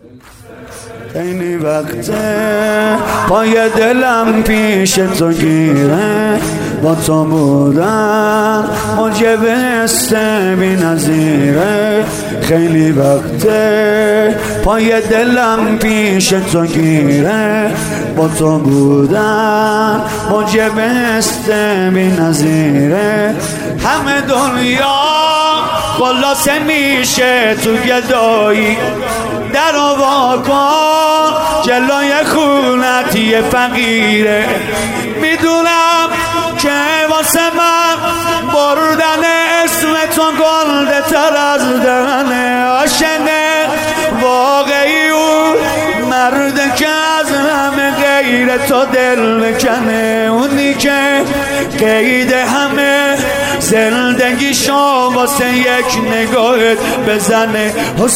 خیلی وقته پای دلم پیش تو گیره، با تو بودم موجب است بی نظیره. خیلی وقته پای دلم پیش تو گیره، با تو بودم موجب است بی نظیره. همه دنیا خلاصه میشه تو گدایی، در وا کن جلوی خونت یه فقیره. میدونم که واسه من بردن اسم تو گلده تر از دهنه. عاشق واقعی اون مرده که از همه غیر تو دل بکنه، اونی که قید همه زندگیشو واسه یک نگاهت بزنه.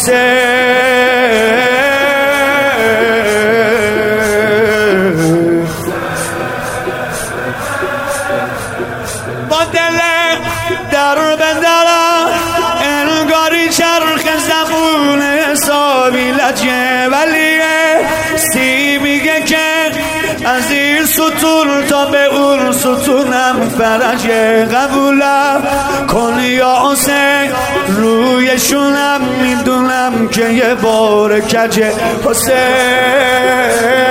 حسین با دل در بدرم انگاری چرخ زبون حسابی لجه، ولی سی میگه که از این ستون تا به اون ستونم فرجه. قبولم کن یا حسین، رویشونم میدونم که یه بار کجه. حسین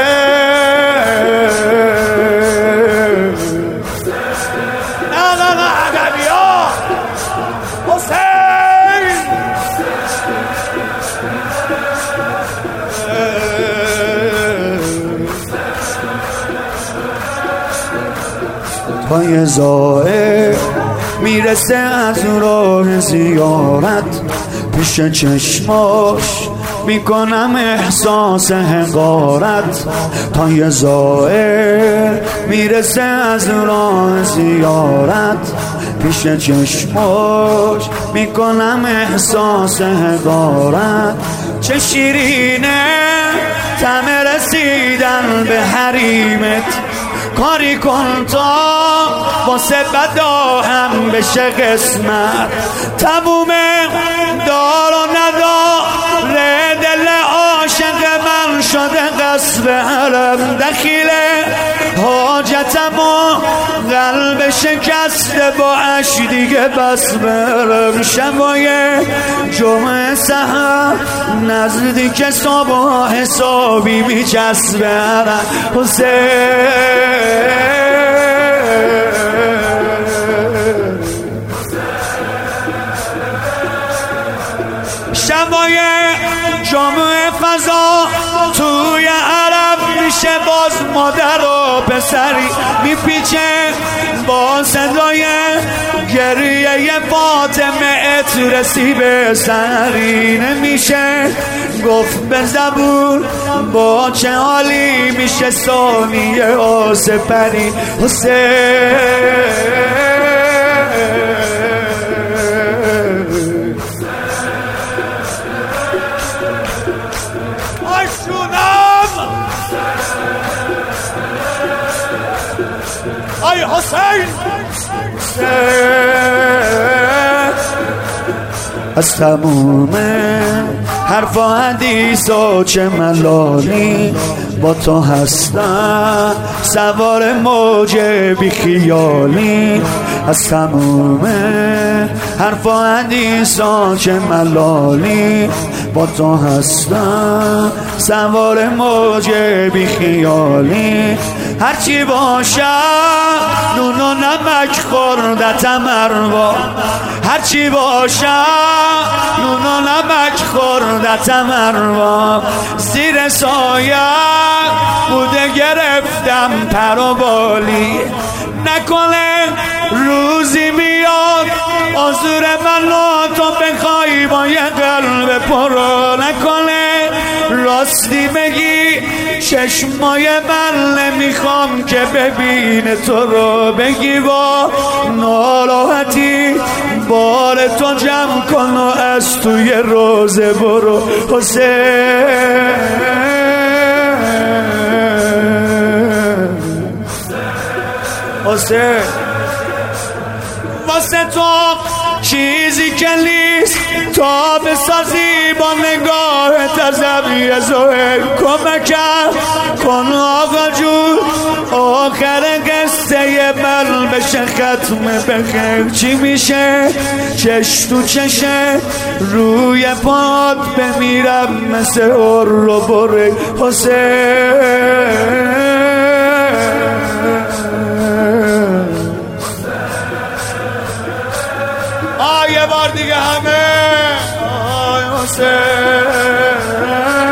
پای زائر میرسه از راه زیارت، پیش چشماش میکنم احساس حقارت. پای زائر میرسه از راه زیارت، پیش چشماش میکنم احساس حقارت. چه شیرینه طعم رسیدن به حریمت، کاری کن تا واسه بدا هم بشه قسمت. تمومه دار و نداره دل عاشق من شده قصب حرم. دخیله حاجتم و قلب شکسته با اش دیگه بس برم. شبای جمعه سحر نزدیک صبح حسابی میچسبه حرم. حسین شبای جمعه فضا توی عرب میشه، باز مادر و پسری میپیچه با صدای گریه فاطمه ات رسی به سری. نمیشه گفت به زبون با چه حالی میشه ثانیه آسه پری. حسین ای حسین از تموم حرف و حدیث و چه ملالی، با تو هستم سوار موج بی خیالی. از تموم حرف و حدیث و چه ملالی، با تو هستم سوار موج بی خیالی. هرچی باشم نون و نمک خوردتم اروا، هرچی باشم نون و نمک خوردتم اروا. زیر سایه بوده گرفتم پر و بالی، نکنه روزی میاد آزور من و تو بخوای با یه قلب پرو. نکنه راستی بگی چشمای من نمیخوام که ببینه تو رو، بگی با ناراحتی بار تو جمع کن و از توی روزه برو. حسین حسین واسه تو چیزی که نیست تا بسازی با نگاه تزوی زهر. کمکم کن آقا جون آخر قصه من بشه ختم بخیر. چی میشه چش تو چشه روی پاد بمیرم مثل رو بره حسین. یه بار دیگه همه آی حسین.